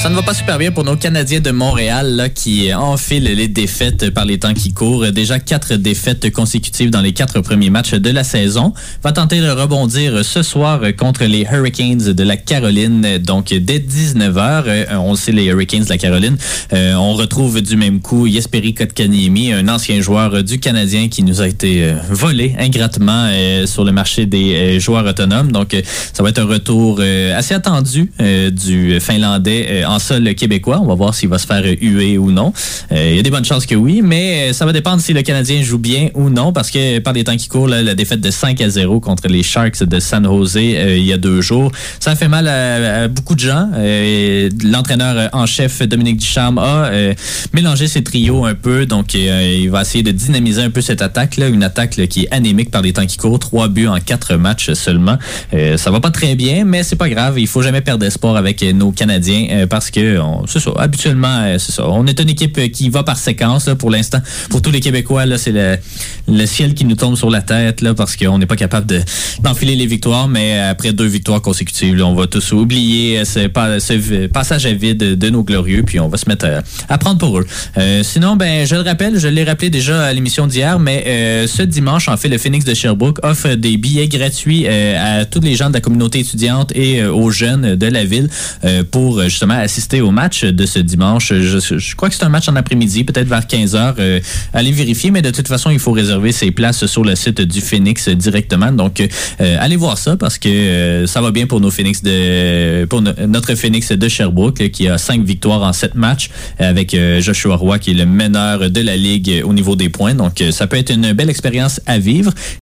Ça ne va pas super bien pour nos Canadiens de Montréal là, qui enfilent les défaites par les temps qui courent. Déjà 4 défaites consécutives dans les 4 premiers matchs de la saison. Va tenter de rebondir ce soir contre les Hurricanes de la Caroline. Donc, dès 19h, on sait les Hurricanes de la Caroline. On retrouve du même coup Jesperi Kotkaniemi, un ancien joueur du Canadien qui nous a été volé ingratement sur le marché des joueurs autonomes. Donc, ça va être un retour assez attendu du Finlandais en sol québécois. On va voir s'il va se faire huer ou non. Il y a des bonnes chances que oui, mais ça va dépendre si le Canadien joue bien ou non, parce que par les temps qui courent, là, la défaite de 5-0 contre les Sharks de San Jose il y a 2 jours, ça a fait mal à beaucoup de gens. L'entraîneur en chef, Dominique Ducharme, a mélangé ses trios un peu, donc il va essayer de dynamiser un peu cette attaque, là, une attaque là, qui est anémique par les temps qui courent, 3 buts en 4 matchs seulement. Ça va pas très bien, mais c'est pas grave, il faut jamais perdre espoir avec nos Canadiens, parce que c'est ça, habituellement, c'est ça. On est une équipe qui va par séquence là, pour l'instant. Pour tous les Québécois, là, c'est le ciel qui nous tombe sur la tête là, parce qu'on n'est pas capable d'enfiler les victoires, mais après 2 victoires consécutives, là, on va tous oublier ce passage à vide de nos glorieux, puis on va se mettre à prendre pour eux. Sinon, ben, je le rappelle, je l'ai rappelé déjà à l'émission d'hier, mais ce dimanche, en fait, le Phoenix de Sherbrooke offre des billets gratuits à tous les gens de la communauté étudiante et aux jeunes de la ville pour justement assister au match de ce dimanche. Je crois que c'est un match en après-midi, peut-être vers 15h. Allez vérifier, mais de toute façon, il faut réserver ses places sur le site du Phoenix directement. Donc, allez voir ça parce que ça va bien pour nos Phoenix pour notre Phoenix de Sherbrooke là, qui a 5 victoires en 7 matchs avec Joshua Roy qui est le meneur de la ligue au niveau des points. Donc, ça peut être une belle expérience à vivre.